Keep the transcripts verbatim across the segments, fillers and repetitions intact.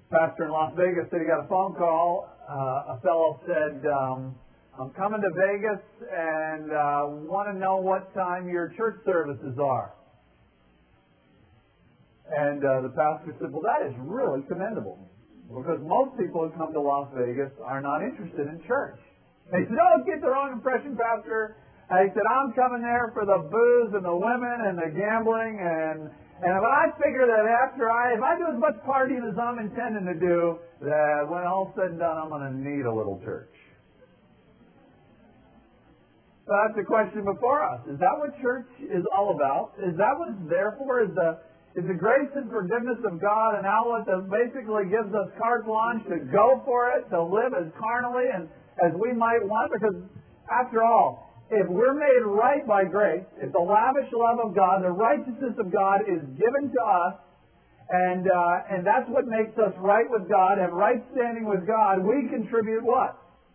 pastor in Las Vegas said he got a phone call. Uh, a fellow said, um, I'm coming to Vegas and uh, want to know what time your church services are. And uh, the pastor said, well, that is really commendable, because most people who come to Las Vegas are not interested in church. And he said, oh, get the wrong impression, Pastor. And he said, I'm coming there for the booze and the women and the gambling, and and but I figure that after I, if I do as much partying as I'm intending to do, that when all said and done, I'm going to need a little church. So that's the question before us. Is that what church is all about? Is that what it's there for? Is the Is the grace and forgiveness of God an outlet that basically gives us carte blanche to go for it, to live as carnally and as we might want? Because after all, if we're made right by grace, if the lavish love of God, the righteousness of God is given to us, and uh, and that's what makes us right with God, have right standing with God, we contribute what?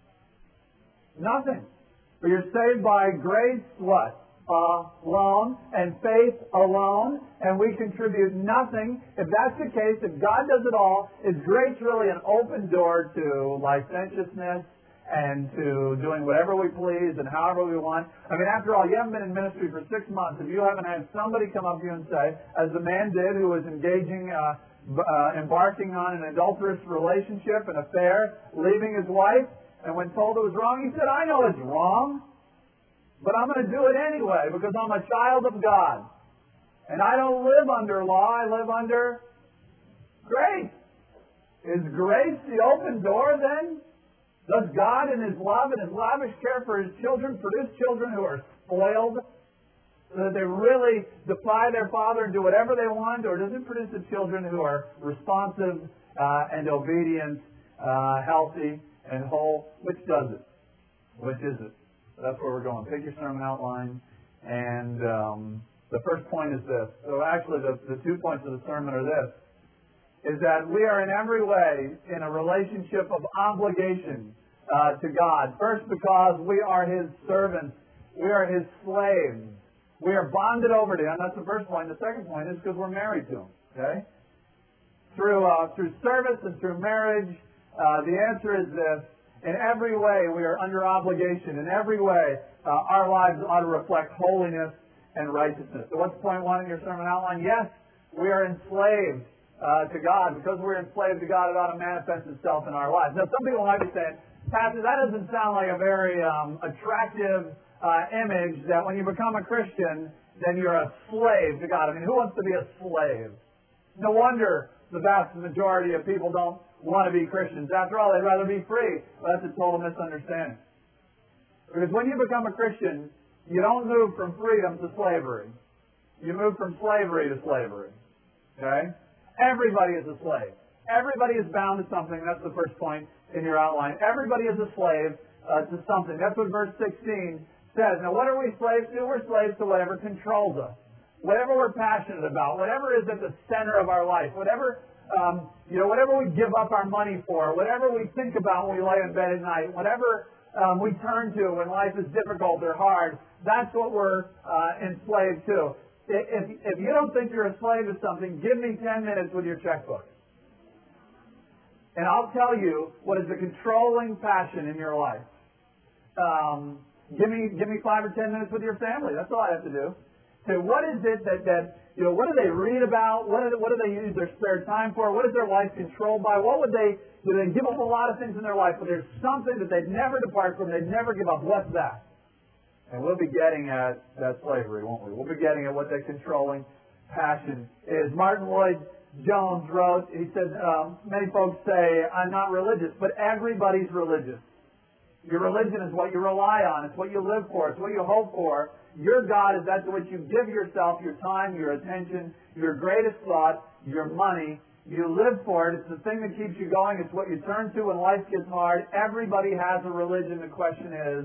Nothing. For you're saved by grace, what? Alone, and faith alone, and we contribute nothing. If that's the case, if God does it all, is grace really an open door to licentiousness and to doing whatever we please and however we want? I mean, after all, you haven't been in ministry for six months. If you haven't had somebody come up to you and say, as the man did who was engaging, uh, uh, embarking on an adulterous relationship, an affair, leaving his wife, and when told it was wrong, he said, I know it's wrong, but I'm going to do it anyway because I'm a child of God. And I don't live under law, I live under grace. Is grace the open door then? Does God in His love and His lavish care for His children produce children who are spoiled so that they really defy their father and do whatever they want? Or does it produce the children who are responsive uh, and obedient, uh, healthy and whole? Which does it? Which is it? That's where we're going. Take your sermon outline, and um, the first point is this. So actually, the, the two points of the sermon are this, is that we are in every way in a relationship of obligation uh, to God. First, because we are His servants. We are His slaves. We are bonded over to Him. That's the first point. The second point is because we're married to Him. Okay? Through, uh, through service and through marriage, uh, the answer is this. In every way, we are under obligation. In every way, uh, our lives ought to reflect holiness and righteousness. So what's point one in your sermon outline? Yes, we are enslaved uh, to God. Because we're enslaved to God, it ought to manifest itself in our lives. Now, some people might be saying, Pastor, that doesn't sound like a very um, attractive uh, image that when you become a Christian, then you're a slave to God. I mean, who wants to be a slave? No wonder the vast majority of people don't want to be Christians. After all, they'd rather be free. Well, that's a total misunderstanding. Because when you become a Christian, you don't move from freedom to slavery. You move from slavery to slavery. Okay? Everybody is a slave. Everybody is bound to something. That's the first point in your outline. Everybody is a slave uh, to something. That's what verse sixteen says. Now, what are we slaves to? We're slaves to whatever controls us. Whatever we're passionate about. Whatever is at the center of our life. Whatever... Um, you know, whatever we give up our money for, whatever we think about when we lay in bed at night, whatever um, we turn to when life is difficult or hard, that's what we're uh, enslaved to. If, if you don't think you're a slave to something, give me ten minutes with your checkbook. And I'll tell you what is the controlling passion in your life. Um, give me give me five or ten minutes with your family. That's all I have to do. So what is it that, that you know, what do they read about? What do they, what do they use their spare time for? What is their life controlled by? What would they, do they give up a lot of things in their life, but there's something that they'd never depart from, they'd never give up. What's that? And we'll be getting at that slavery, won't we? We'll be getting at what that controlling passion is. Martin Lloyd-Jones wrote, he said, um, many folks say, I'm not religious, but everybody's religious. Your religion is what you rely on. It's what you live for. It's what you hope for. Your God is that to which you give yourself, your time, your attention, your greatest thought, your money. You live for it. It's the thing that keeps you going. It's what you turn to when life gets hard. Everybody has a religion. The question is,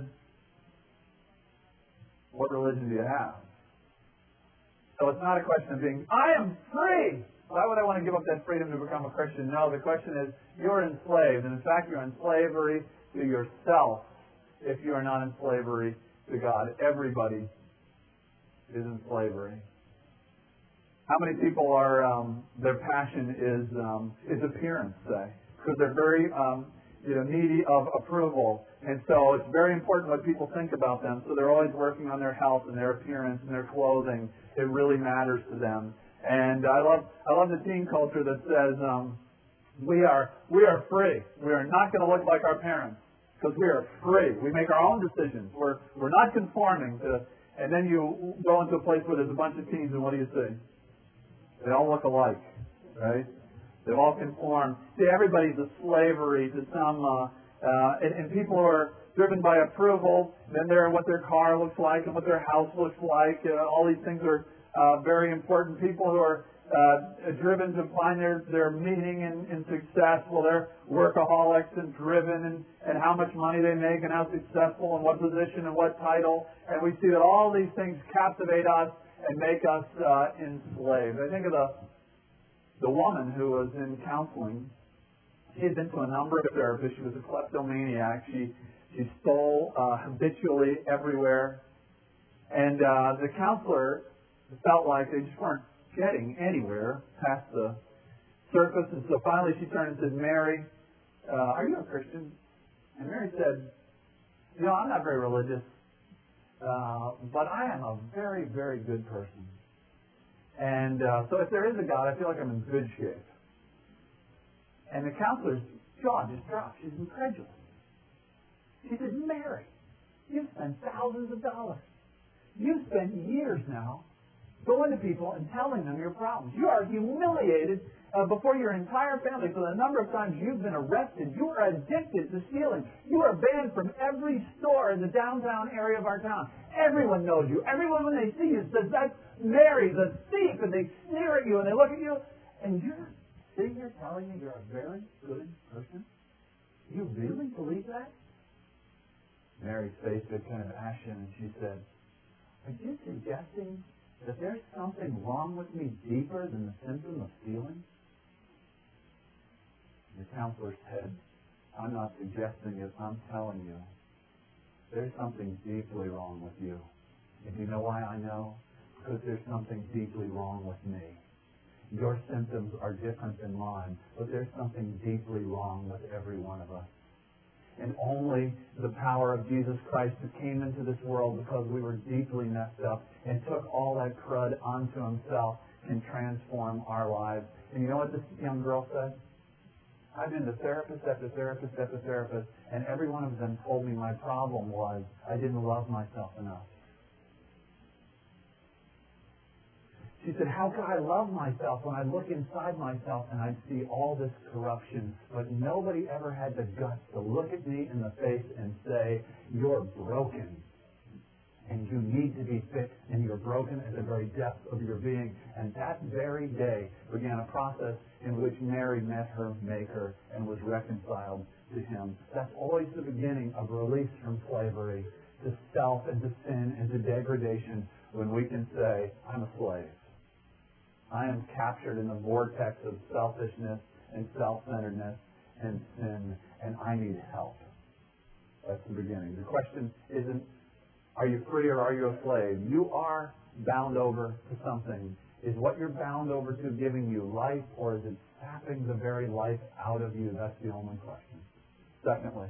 what religion do you have? So it's not a question of being, I am free. Why would I want to give up that freedom to become a Christian? No, the question is, you're enslaved. And in fact, you're in slavery to yourself if you are not in slavery to God. Everybody is in slavery. How many people are, um, their passion is um, is appearance, say, because they're very um, you know, needy of approval. And so it's very important what people think about them. So they're always working on their health and their appearance and their clothing. It really matters to them. And I love I love the teen culture that says um, we are we are free. We are not going to look like our parents because we are free. We make our own decisions. We're we're not conforming to. And then you go into a place where there's a bunch of teens, and what do you see? They all look alike, right? They all conform. See, everybody's a slavery to some, uh, uh, and, and people are driven by approval. Then they're what their car looks like and what their house looks like. Uh, all these things are uh, very important. People who are uh, driven to find their, their meaning and, and success. Well, they're workaholics and driven and, and how much money they make and how successful and what position and what title. And we see that all these things captivate us and make us uh, enslaved. I think of the the woman who was in counseling. She had been to a number of therapists. She was a kleptomaniac. She she stole uh, habitually everywhere. And uh, the counselor felt like they just weren't getting anywhere past the surface. And so finally she turned and said, Mary, uh, are you a Christian? And Mary said, you know, I'm not very religious. Uh, but I am a very, very good person. And uh, so if there is a God, I feel like I'm in good shape. And the counselor's jaw just dropped. She's incredulous. She said, Mary, you've spent thousands of dollars. You've spent years now going to people and telling them your problems. You are humiliated uh, before your entire family for the number of times you've been arrested. You are addicted to stealing. You are banned from every store in the downtown area of our town. Everyone knows you. Everyone, when they see you, says, that's Mary, the thief, and they sneer at you and they look at you, and you're sitting here telling me you're a very good person? You really believe that? Mary's face got kind of ashen, and she said, are you suggesting that there's something wrong with me deeper than the symptom of stealing? The counselor said, I'm not suggesting it, I'm telling you. There's something deeply wrong with you. And you know why I know? Because there's something deeply wrong with me. Your symptoms are different than mine, but there's something deeply wrong with every one of us. And only the power of Jesus Christ, who came into this world because we were deeply messed up and took all that crud onto himself, can transform our lives. And you know what this young girl said? I've been to therapist after therapist after therapist, and every one of them told me my problem was I didn't love myself enough. She said, how could I love myself when I look inside myself and I see all this corruption? But nobody ever had the guts to look at me in the face and say, you're broken. And you need to be fixed, and you're broken at the very depth of your being. And that very day began a process in which Mary met her Maker and was reconciled to him. That's always the beginning of release from slavery to self and to sin and to degradation, when we can say, I'm a slave. I am captured in the vortex of selfishness and self-centeredness and sin, and I need help. That's the beginning. The question isn't, are you free or are you a slave? You are bound over to something. Is what you're bound over to giving you life, or is it sapping the very life out of you? That's the only question. Secondly,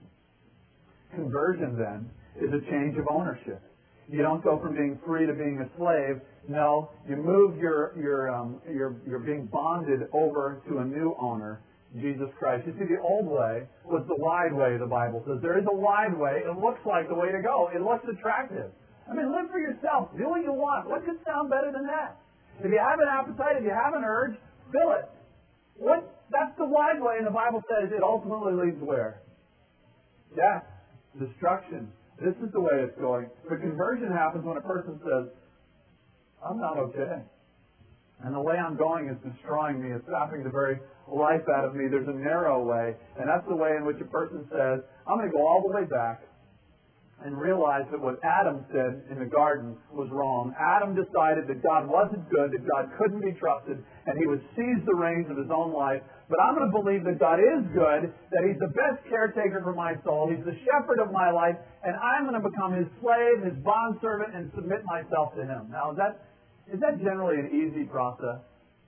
conversion then is a change of ownership. You don't go from being free to being a slave. No, you move your your um, your you're being bonded over to a new owner, Jesus Christ. You see, the old way was the wide way. The Bible says there is a wide way. It looks like the way to go. It looks attractive. I mean, live for yourself. Do what you want. What could sound better than that? If you have an appetite, if you have an urge, fill it. What? That's the wide way, and the Bible says it ultimately leads where? Death, destruction. This is the way it's going. But conversion happens when a person says, I'm not okay. And the way I'm going is destroying me. It's sapping the very life out of me. There's a narrow way. And that's the way in which a person says, I'm going to go all the way back and realize that what Adam said in the garden was wrong. Adam decided that God wasn't good, that God couldn't be trusted, and he would seize the reins of his own life. But I'm going to believe that God is good, that he's the best caretaker for my soul, he's the shepherd of my life, and I'm going to become his slave, his bondservant, and submit myself to him. Now, is that, Is that generally an easy process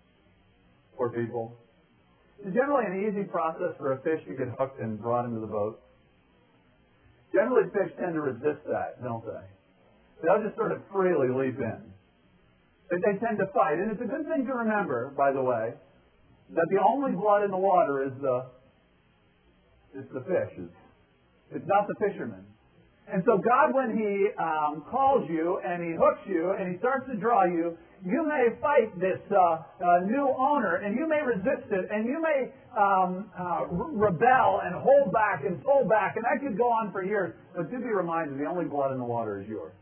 for people? It's generally an easy process for a fish to get hooked and brought into the boat. Generally, fish tend to resist that, don't they? They'll just sort of freely leap in. They, they tend to fight. And it's a good thing to remember, by the way, that the only blood in the water is the, is the fish. It's, it's not the fisherman. And so God, when He um, calls you and He hooks you and He starts to draw you, you may fight this uh, uh, new owner, and you may resist it, and you may um, uh, rebel and hold back and pull back, and that could go on for years. But do be reminded, the only blood in the water is yours.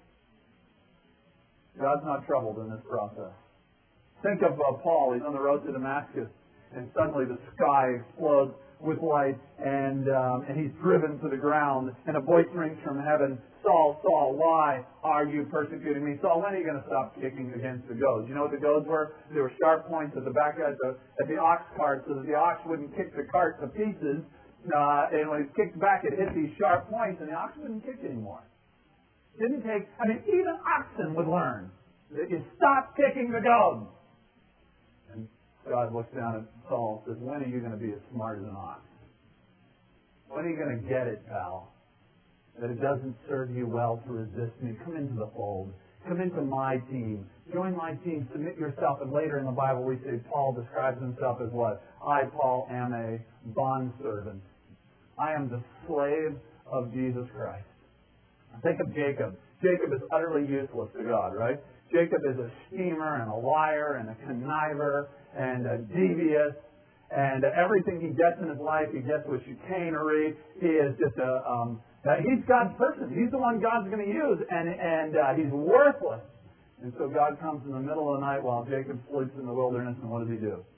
God's not troubled in this process. Think of uh, Paul. He's on the road to Damascus, and suddenly the sky explodes with light, and um, and he's driven to the ground, and a voice rings from heaven, Saul, Saul, why are you persecuting me? Saul, when are you going to stop kicking against the goads? You know what the goads were? They were sharp points at the back at the, at the ox cart so that the ox wouldn't kick the cart to pieces, uh, and when it kicked back it hit these sharp points, and the ox wouldn't kick anymore. It didn't take, I mean, even oxen would learn that you stop kicking the goads. And God looks down at Saul and says, when are you going to be as smart as an ox? When are you going to get it, pal? That it doesn't serve you well to resist me. Come into the fold. Come into my team. Join my team. Submit yourself. And later in the Bible we see Paul describes himself as what? I, Paul, am a bondservant. I am the slave of Jesus Christ. Think of Jacob. Jacob is utterly useless to God, right? Jacob is a schemer and a liar and a conniver and a devious, and everything he gets in his life, he gets with chicanery. He is just a, um, uh, he's God's person. He's the one God's going to use, and, and uh, he's worthless. And so God comes in the middle of the night while Jacob sleeps in the wilderness, and what does he do?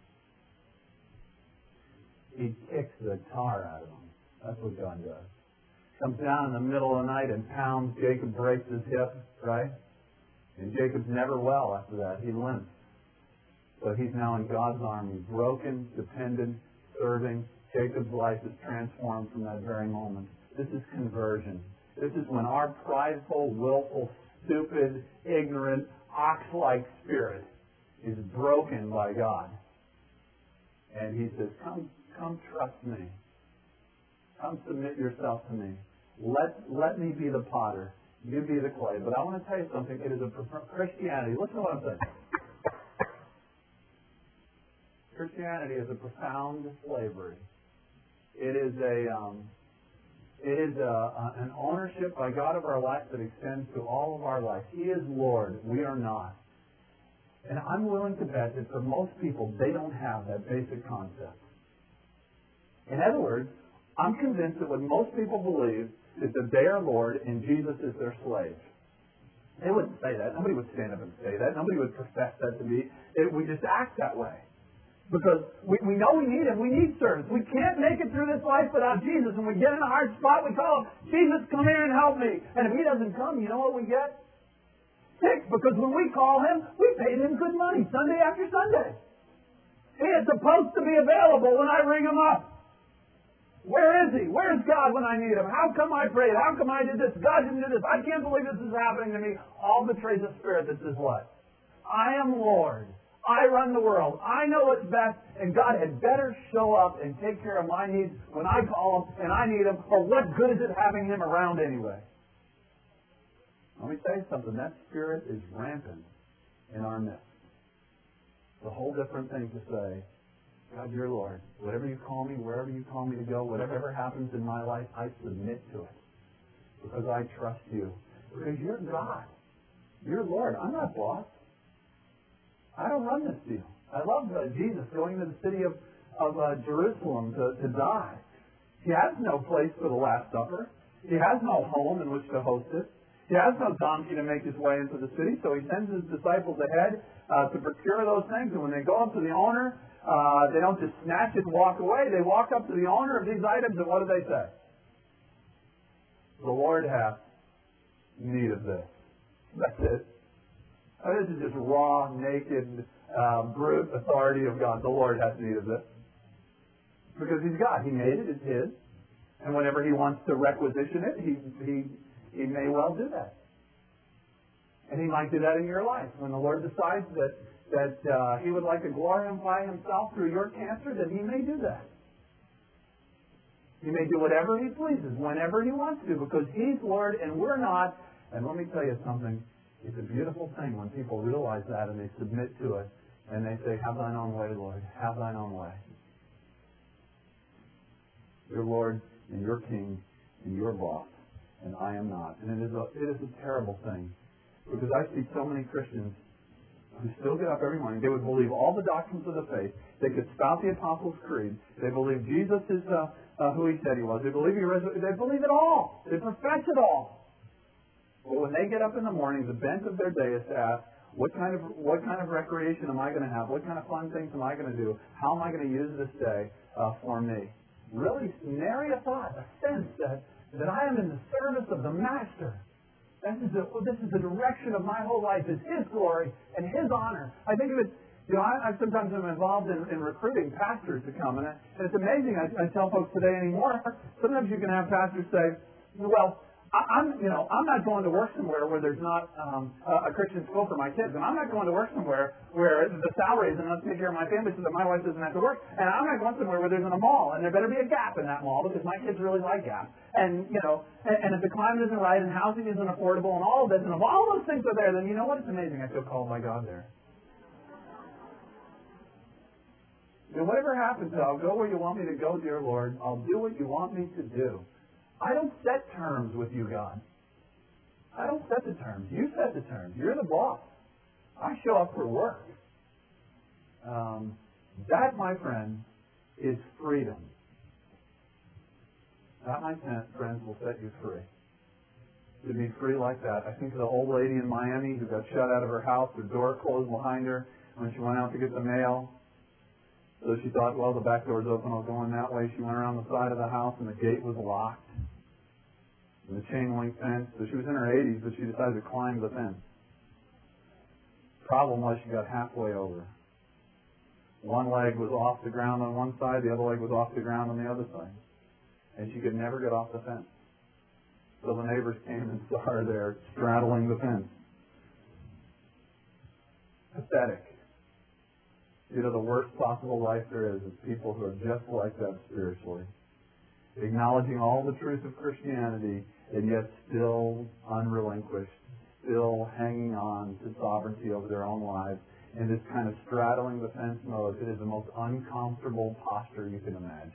He kicks the tar out of him. That's what God does. Comes down in the middle of the night and pounds. Jacob breaks his hip, right? And Jacob's never well after that. He limps. But he's now in God's army, broken, dependent, serving. Jacob's life is transformed from that very moment. This is conversion. This is when our prideful, willful, stupid, ignorant, ox-like spirit is broken by God. And He says, come, come trust me. Come submit yourself to me. Let, let me be the potter. You be the clay. But I want to tell you something. It is a Christianity. Listen to what I'm saying. Christianity is a profound slavery. It is a um, it is a, a, an ownership by God of our life that extends to all of our life. He is Lord. We are not. And I'm willing to bet that for most people, they don't have that basic concept. In other words, I'm convinced that what most people believe is that they are Lord and Jesus is their slave. They wouldn't say that. Nobody would stand up and say that. Nobody would profess that to be. It, we just act that way. Because we, we know we need Him. We need service. We can't make it through this life without Jesus. When we get in a hard spot, we call Him, Jesus, come here and help me. And if He doesn't come, you know what we get? Sick. Because when we call Him, we paid Him good money Sunday after Sunday. He is supposed to be available when I ring Him up. Where is He? Where's God when I need Him? How come I prayed? How come I did this? God didn't do this. I can't believe this is happening to me. All betrays a spirit that says what? I am Lord. I run the world. I know what's best, and God had better show up and take care of my needs when I call Him and I need Him, or what good is it having Him around anyway? Let me tell you something. That spirit is rampant in our midst. It's a whole different thing to say, God, you're Lord. Whatever you call me, wherever you call me to go, whatever happens in my life, I submit to it because I trust you. Because you're God. You're Lord. I'm not boss. I don't run this deal. I love uh, Jesus going to the city of, of uh, Jerusalem to, to die. He has no place for the Last Supper. He has no home in which to host it. He has no donkey to make his way into the city, so He sends His disciples ahead uh, to procure those things. And when they go up to the owner, uh, they don't just snatch it and walk away. They walk up to the owner of these items, and what do they say? The Lord hath need of this. That's it. I mean, this is just raw, naked, uh, brute authority of God. The Lord has need of this. Because He's God. He made it. It's His. And whenever He wants to requisition it, He, he, he may well do that. And He might do that in your life. When the Lord decides that, that uh, He would like to glorify Himself through your cancer, then He may do that. He may do whatever He pleases, whenever He wants to, because He's Lord and we're not. And let me tell you something. It's a beautiful thing when people realize that and they submit to it. And they say, have Thine own way, Lord. Have Thine own way. You're Lord and you're King and you're boss. And I am not. And it is a, it is a terrible thing. Because I see so many Christians who still get up every morning. They would believe all the doctrines of the faith. They could spout the Apostles' Creed. They believe Jesus is uh, uh, who He said He was. They believe He resurrected. They believe it all. They profess it all. But when they get up in the morning, the bent of their day is to ask, what kind of what kind of recreation am I going to have? What kind of fun things am I going to do? How am I going to use this day uh, for me? Really nary a thought, a sense that, that I am in the service of the Master. This is, the, this is the direction of my whole life, is His glory and His honor. I think of it, you know, I, I sometimes am involved in, in recruiting pastors to come, and, I, and it's amazing. I, I tell folks today anymore, sometimes you can have pastors say, well, I, I'm, you know, I'm not going to work somewhere where there's not um, a, a Christian school for my kids, and I'm not going to work somewhere where the salary is enough to take care of my family so that my wife doesn't have to work, and I'm not going somewhere where there's a mall, and there better be a Gap in that mall because my kids really like Gap, and you know, and, and if the climate isn't right and housing isn't affordable and all of this, and if all those things are there, then you know what? It's amazing. I feel called by God there. And whatever happens, I'll go where you want me to go, dear Lord. I'll do what you want me to do. I don't set terms with you, God. I don't set the terms. You set the terms. You're the boss. I show up for work. Um, that, my friend, is freedom. That, my friends, will set you free. To be free like that. I think of the old lady in Miami who got shut out of her house, her door closed behind her when she went out to get the mail. So she thought, well, the back door's open, I'll go in that way. She went around the side of the house and the gate was locked. And the chain link fence. So she was in her eighties, but she decided to climb the fence. Problem was she got halfway over. One leg was off the ground on one side, the other leg was off the ground on the other side. And she could never get off the fence. So the neighbors came and saw her there straddling the fence. Pathetic. You know, the worst possible life there is is people who are just like that spiritually. Acknowledging all the truth of Christianity and yet still unrelinquished, still hanging on to sovereignty over their own lives in this kind of straddling the fence mode. It is the most uncomfortable posture you can imagine.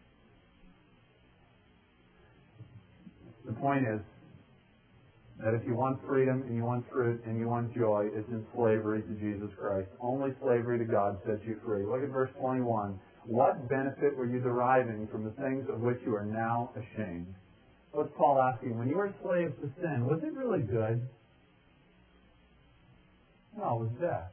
The point is that if you want freedom and you want fruit and you want joy, it's in slavery to Jesus Christ. Only slavery to God sets you free. Look at verse twenty-one. What benefit were you deriving from the things of which you are now ashamed? What's Paul asking? When you were slaves to sin, was it really good? No, it was death.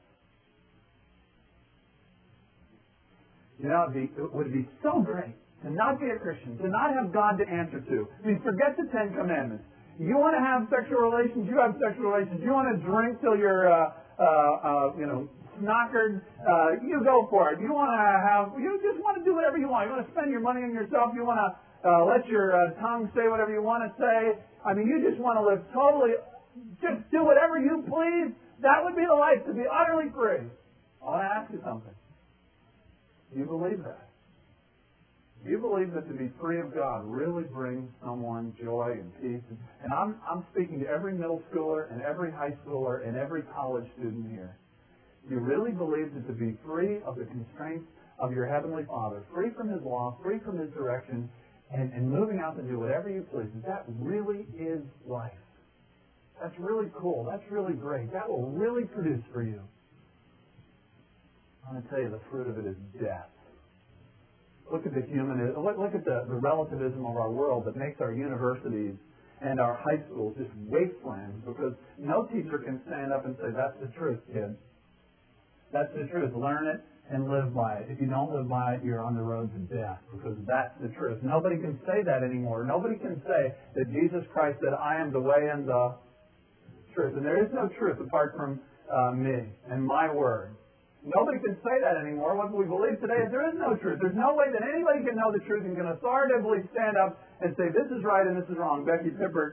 You know, it'd be, it would be so great to not be a Christian, to not have God to answer to. I mean, forget the Ten Commandments. You want to have sexual relations, you have sexual relations. You want to drink till you're, uh, uh, uh, you know, snockered, uh, you go for it. You want to have, you just want to do whatever you want. You want to spend your money on yourself. You want to uh, let your uh, tongue say whatever you want to say. I mean, you just want to live totally, just do whatever you please. That would be the life, to be utterly free. I want to ask you something. Do you believe that? Do you believe that to be free of God really brings someone joy and peace? And I'm, I'm speaking to every middle schooler and every high schooler and every college student here. Do you really believe that to be free of the constraints of your Heavenly Father, free from His law, free from His direction, and, and moving out to do whatever you please, that really is life? That's really cool. That's really great. That will really produce for you. I'm going to tell you the fruit of it is death. Look at the human, look, look at the, the relativism of our world that makes our universities and our high schools just wastelands because no teacher can stand up and say, that's the truth, kid. That's the truth. Learn it and live by it. If you don't live by it, you're on the road to death because that's the truth. Nobody can say that anymore. Nobody can say that Jesus Christ said, I am the way and the truth. And there is no truth apart from uh, me and my word. Nobody can say that anymore. What we believe today is there is no truth. There's no way that anybody can know the truth and can authoritatively stand up and say this is right and this is wrong. Becky Pippert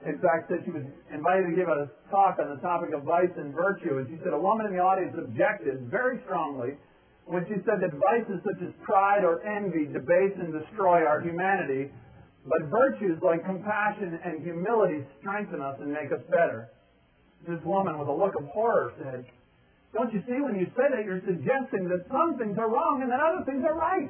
in fact, said she was invited to give a talk on the topic of vice and virtue, and she said a woman in the audience objected very strongly when she said that vices such as pride or envy debase and destroy our humanity, but virtues like compassion and humility strengthen us and make us better. This woman, with a look of horror, said, "Don't you see, when you say that, you're suggesting that some things are wrong and that other things are right."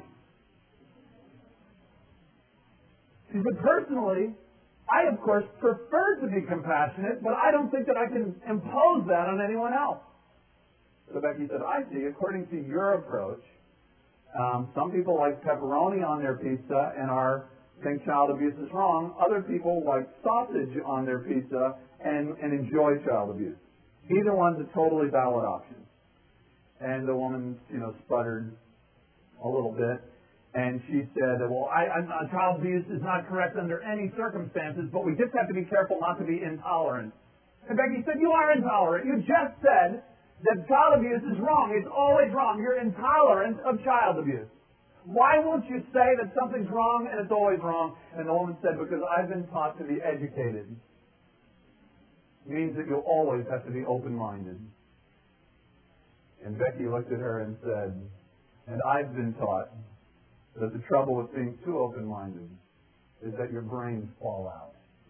She said, "Personally, I, of course, prefer to be compassionate, but I don't think that I can impose that on anyone else." So Becky said, "I see, according to your approach, um, some people like pepperoni on their pizza and are think child abuse is wrong. Other people like sausage on their pizza and, and enjoy child abuse. Either one's a totally valid option." And the woman, you know, sputtered a little bit. And she said, "Well, I, I, child abuse is not correct under any circumstances, but we just have to be careful not to be intolerant." And Becky said, "You are intolerant. You just said that child abuse is wrong. It's always wrong. You're intolerant of child abuse. Why won't you say that something's wrong and it's always wrong?" And the woman said, "Because I've been taught to be educated. It means that you always have to be open-minded." And Becky looked at her and said, "And I've been taught that the trouble with being too open-minded is that your brains fall out."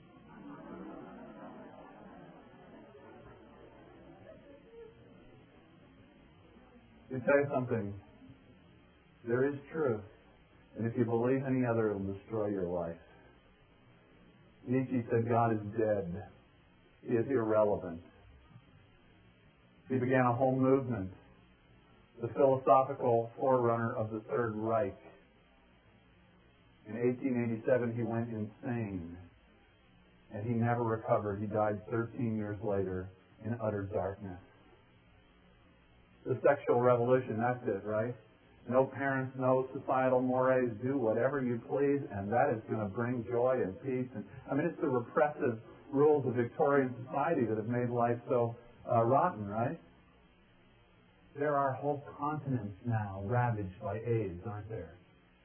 To tell you something, there is truth, and if you believe any other, it will destroy your life. Nietzsche said God is dead. He is irrelevant. He began a whole movement, the philosophical forerunner of the Third Reich. In eighteen eighty-seven, he went insane, and he never recovered. He died thirteen years later in utter darkness. The sexual revolution, that's it, right? No parents, no societal mores, do whatever you please, and that is going to bring joy and peace. And I mean, it's the repressive rules of Victorian society that have made life so uh, rotten, right? There are whole continents now ravaged by AIDS, aren't there?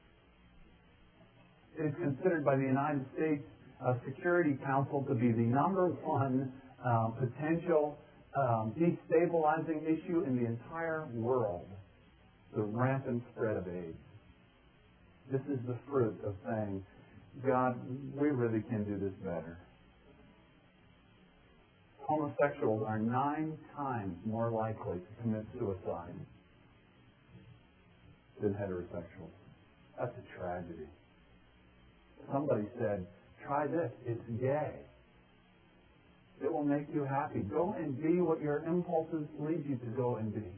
It is considered by the United States uh, Security Council to be the number one uh, potential um, destabilizing issue in the entire world, the rampant spread of AIDS. This is the fruit of saying, God, we really can do this better. Homosexuals are nine times more likely to commit suicide than heterosexuals. That's a tragedy. Somebody said, try this, it's gay. It will make you happy. Go and be what your impulses lead you to go and be.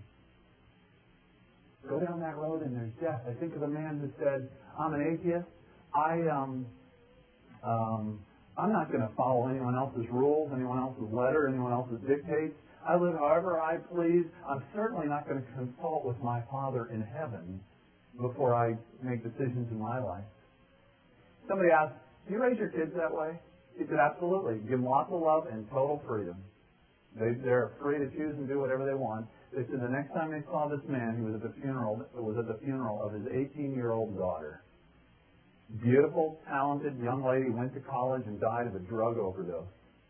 Go down that road and there's death. I think of a man who said, I'm an atheist. I, um, um, I'm not going to follow anyone else's rules, anyone else's letter, anyone else's dictates. I live however I please. I'm certainly not going to consult with my Father in heaven before I make decisions in my life. Somebody asked, do you raise your kids that way? He said, absolutely. Give them lots of love and total freedom. They, they're free to choose and do whatever they want. They said the next time they saw this man, he was at the funeral, was at the funeral of his eighteen-year-old daughter. Beautiful, talented young lady, went to college and died of a drug overdose.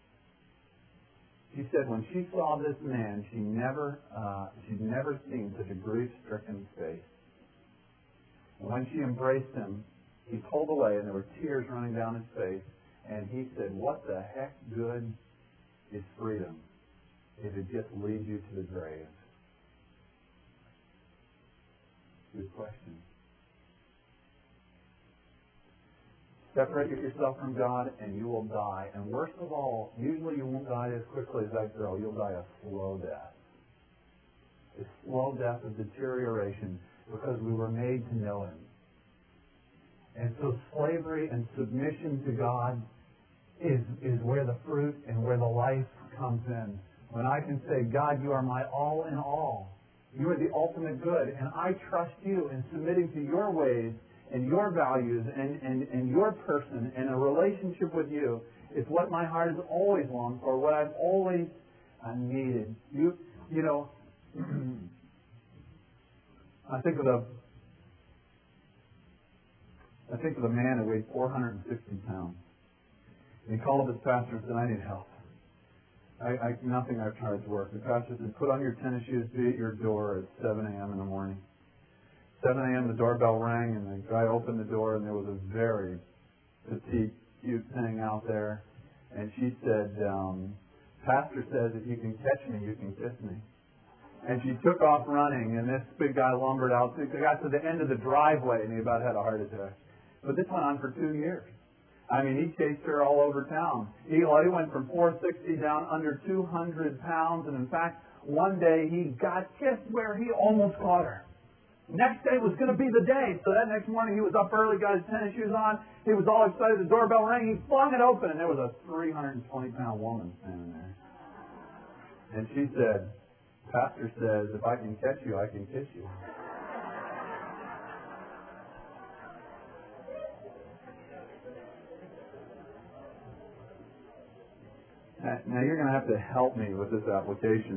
She said when she saw this man, she never, uh, she'd never seen such a grief-stricken face. And when she embraced him, he pulled away, and there were tears running down his face. And he said, what the heck good is freedom if it just leads you to the grave? Good question. Separate yourself from God and you will die. And worst of all, usually you won't die as quickly as that girl. You'll die a slow death. A slow death of deterioration because we were made to know Him. And so slavery and submission to God is, is where the fruit and where the life comes in. When I can say, God, you are my all in all. You are the ultimate good, and I trust you in submitting to your ways and your values and, and, and your person and a relationship with you. It's what my heart has always longed for, what I've always uh, needed. You, you know, I think of the I think of a man who weighed four hundred sixty pounds. And he called up his pastor and said, I need help. I, I, nothing I've tried to work. The pastor said, put on your tennis shoes, be at your door at seven a.m. in the morning. seven a.m. the doorbell rang, and the guy opened the door, and there was a very petite, cute thing out there. And she said, um, Pastor says if you can catch me, you can kiss me. And she took off running, and this big guy lumbered out. They got to the end of the driveway, and he about had a heart attack. But this went on for two years. I mean, he chased her all over town. He, he went from four sixty down under two hundred pounds, and in fact, one day he got just where he almost caught her. Next day was going to be the day. So that next morning he was up early, got his tennis shoes on. He was all excited. The doorbell rang. He flung it open, and there was a three hundred twenty pound woman standing there. And she said, Pastor says, if I can catch you, I can kiss you. Now you're going to have to help me with this application.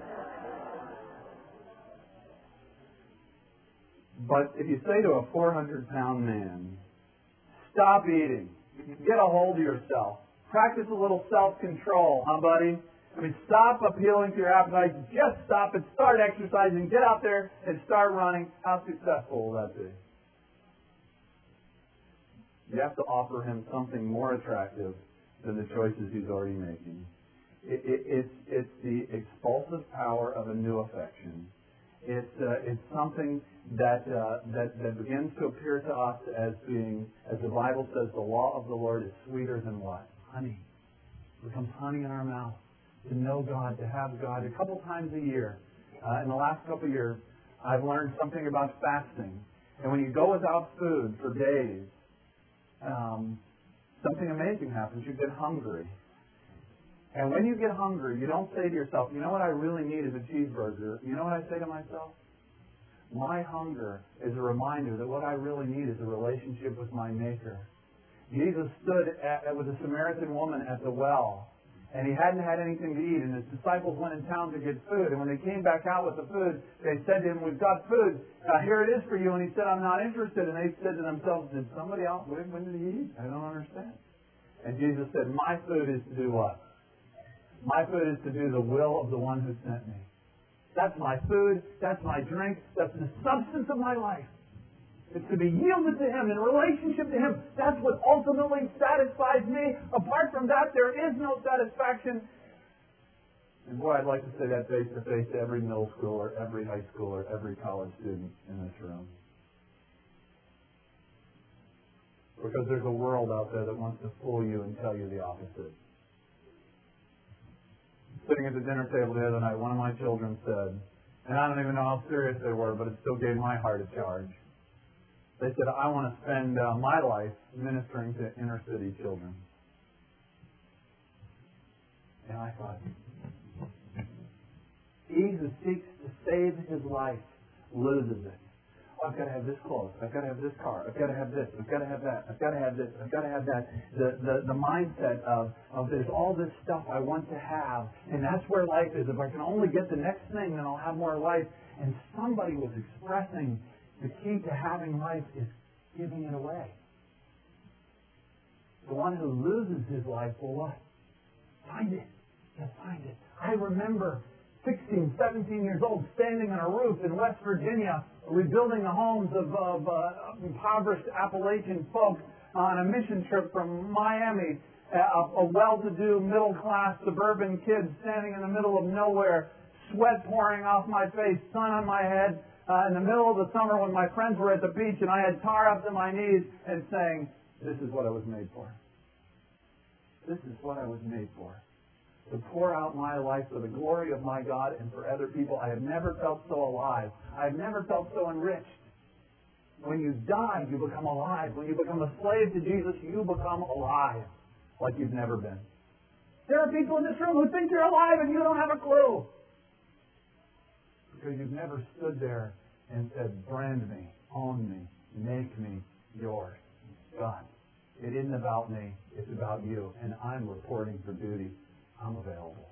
But if you say to a four hundred pound man, stop eating, get a hold of yourself, practice a little self-control, huh, buddy? I mean, stop appealing to your appetite, just stop it, start exercising, get out there and start running. How successful will that be? You have to offer him something more attractive than the choices he's already making. It, it, it's, it's the expulsive power of a new affection. It's, uh, it's something that, uh, that that begins to appear to us as being, as the Bible says, the law of the Lord is sweeter than what? Honey. It becomes honey in our mouth. To know God, to have God. A couple times a year, uh, in the last couple of years, I've learned something about fasting. And when you go without food for days, um, something amazing happens. You get hungry. And when you get hungry, you don't say to yourself, you know what I really need is a cheeseburger. You know what I say to myself? My hunger is a reminder that what I really need is a relationship with my Maker. Jesus stood at, with a Samaritan woman at the well, and he hadn't had anything to eat, and his disciples went in town to get food. And when they came back out with the food, they said to him, we've got food. Uh, here it is for you. And he said, I'm not interested. And they said to themselves, did somebody else, when, when did he eat? I don't understand. And Jesus said, my food is to do what? My food is to do the will of the one who sent me. That's my food. That's my drink. That's the substance of my life. It's to be yielded to Him, in relationship to Him. That's what ultimately satisfies me. Apart from that, there is no satisfaction. And boy, I'd like to say that face to face to every middle schooler, every high schooler, every college student in this room. Because there's a world out there that wants to fool you and tell you the opposite. Sitting at the dinner table the other night, one of my children said, and I don't even know how serious they were, but it still gave my heart a charge. They said, I want to spend uh, my life ministering to inner city children. And I thought, he who seeks to save his life loses it. Oh, I've got to have this clothes. I've got to have this car. I've got to have this. I've got to have that. I've got to have this. I've got to have that. The, the, the mindset of, of there's all this stuff I want to have, and that's where life is. If I can only get the next thing, then I'll have more life. And somebody was expressing the key to having life is giving it away. The one who loses his life will what? Find it. He'll find it. I remember sixteen, seventeen years old, standing on a roof in West Virginia, rebuilding the homes of, of uh, impoverished Appalachian folks on a mission trip from Miami. A, a well-to-do, middle-class, suburban kid standing in the middle of nowhere, sweat pouring off my face, sun on my head, uh, in the middle of the summer when my friends were at the beach and I had tar up to my knees, and saying, this is what I was made for. This is what I was made for. To pour out my life for the glory of my God and for other people. I have never felt so alive. I have never felt so enriched. When you die, you become alive. When you become a slave to Jesus, you become alive like you've never been. There are people in this room who think you're alive and you don't have a clue. Because you've never stood there and said, brand me, own me, make me yours. God, it isn't about me, it's about you. And I'm reporting for duty. I'm available.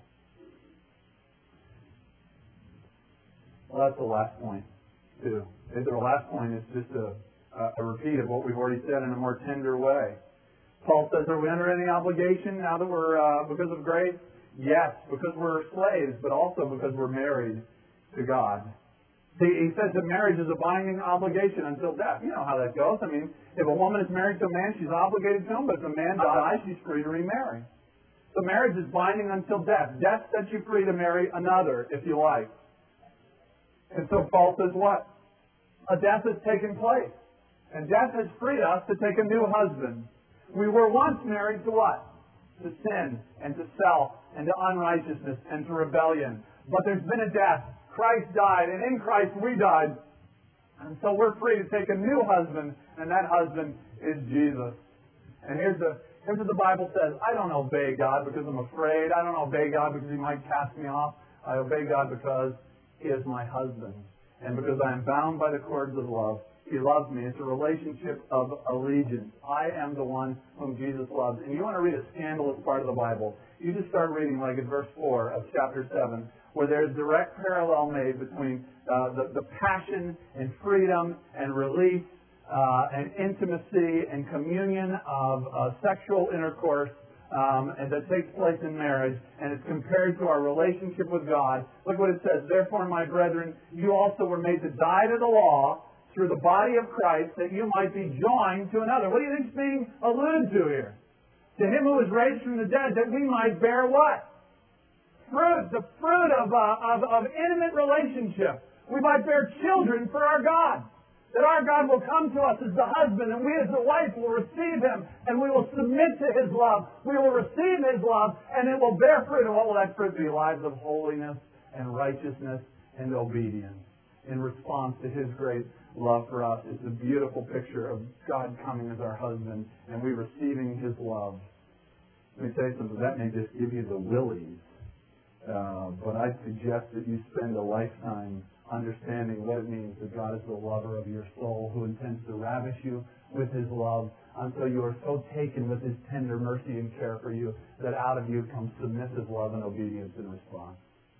Well, that's the last point, too. The last point is just a, a repeat of what we've already said in a more tender way. Paul says, are we under any obligation now that we're, uh, because of grace? Yes, because we're slaves, but also because we're married to God. See, he says that marriage is a binding obligation until death. You know how that goes. I mean, if a woman is married to a man, she's obligated to him, but if a man dies, she's free to remarry. So marriage is binding until death. Death sets you free to marry another, if you like. And so Paul says what? A death has taken place. And death has freed us to take a new husband. We were once married to what? To sin and to self and to unrighteousness and to rebellion. But there's been a death. Christ died, and in Christ we died. And so we're free to take a new husband, and that husband is Jesus. And here's the here's what the Bible says. I don't obey God because I'm afraid. I don't obey God because He might cast me off. I obey God because He is my husband. And because I am bound by the cords of love. He loves me. It's a relationship of allegiance. I am the one whom Jesus loves. And you want to read a scandalous part of the Bible, you just start reading like at verse four of chapter seven, where there's direct parallel made between uh, the, the passion and freedom and release uh, and intimacy and communion of uh, sexual intercourse um, and that takes place in marriage, and it's compared to our relationship with God. Look what it says. Therefore, my brethren, you also were made to die to the law through the body of Christ, that you might be joined to another. What do you think is being alluded to here? To Him who was raised from the dead, that we might bear what? Fruit. The fruit of, uh, of, of intimate relationship. We might bear children for our God. That our God will come to us as the husband, and we as the wife will receive Him, and we will submit to His love. We will receive His love, and it will bear fruit. And what will that fruit be? Lives of holiness and righteousness and obedience in response to His great love for us. It's a beautiful picture of God coming as our husband and we receiving His love. Let me tell you something. That may just give you the willies. Uh, but I'd suggest that you spend a lifetime understanding what it means that God is the lover of your soul, who intends to ravish you with His love until you are so taken with His tender mercy and care for you that out of you comes submissive love and obedience in response.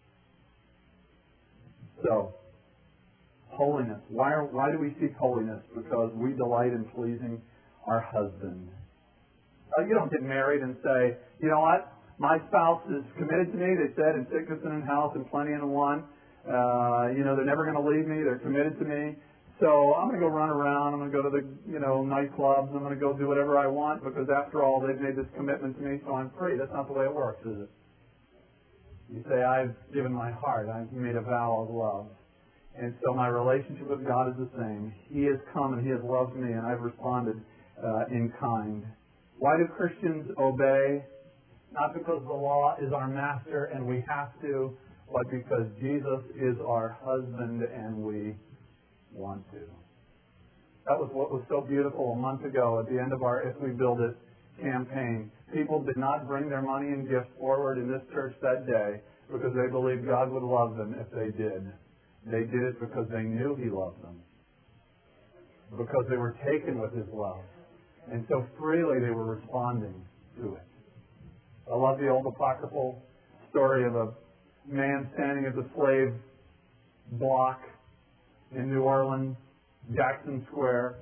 So, holiness. Why, are, why do we seek holiness? Because we delight in pleasing our husband. Uh, you don't get married and say, you know what? My spouse is committed to me. They said in sickness and in health and plenty and in want. Uh, you know, they're never going to leave me. They're committed to me. So I'm going to go run around. I'm going to go to the, you know, nightclubs. I'm going to go do whatever I want because after all, they've made this commitment to me, so I'm free. That's not the way it works, is it? You say, I've given my heart. I've made a vow of love. And so my relationship with God is the same. He has come and He has loved me, and I've responded uh, in kind. Why do Christians obey? Not because the law is our master and we have to, but because Jesus is our husband and we want to. That was what was so beautiful a month ago at the end of our If We Build It campaign. People did not bring their money and gifts forward in this church that day because they believed God would love them if they did. They did it because they knew He loved them. Because they were taken with His love. And so freely they were responding to it. I love the old apocryphal story of a man standing at the slave block in New Orleans, Jackson Square.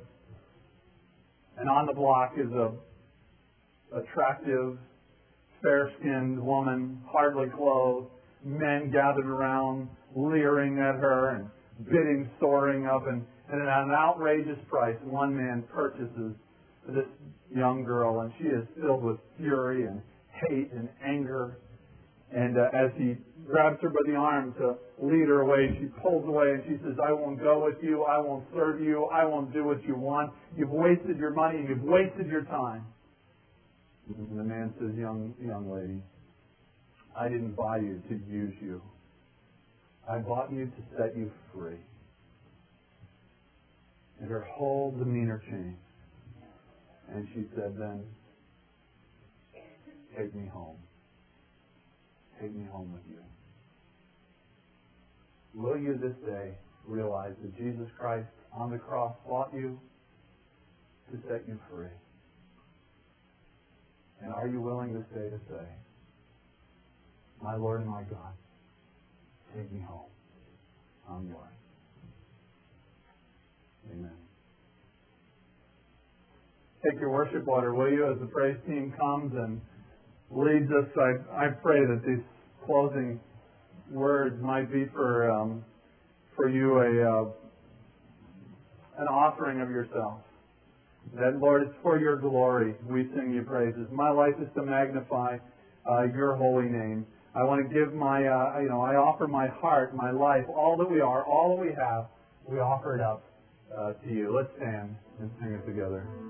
And on the block is a attractive, fair-skinned woman, hardly clothed, men gathered around, leering at her and bidding soaring up, and, and at an outrageous price, one man purchases this young girl, and she is filled with fury and hate and anger. And uh, as he grabs her by the arm to lead her away, she pulls away and she says, I won't go with you, I won't serve you, I won't do what you want. You've wasted your money and you've wasted your time. And the man says, young young lady, I didn't buy you to use you. I bought you to set you free. And her whole demeanor changed. And she said then, take me home. Take me home with you. Will you this day realize that Jesus Christ on the cross bought you to set you free? And are you willing this day to say, my Lord and my God, take me home. I'm yours. Amen. take your worship order, will you, as the praise team comes and leads us. I, I pray that these closing words might be for um, for you a uh, an offering of yourself. That, Lord, it's for your glory. We sing you praises. My life is to magnify uh, your holy name. I want to give my, uh, you know, I offer my heart, my life, all that we are, all that we have. We offer it up uh, to you. Let's stand and sing it together.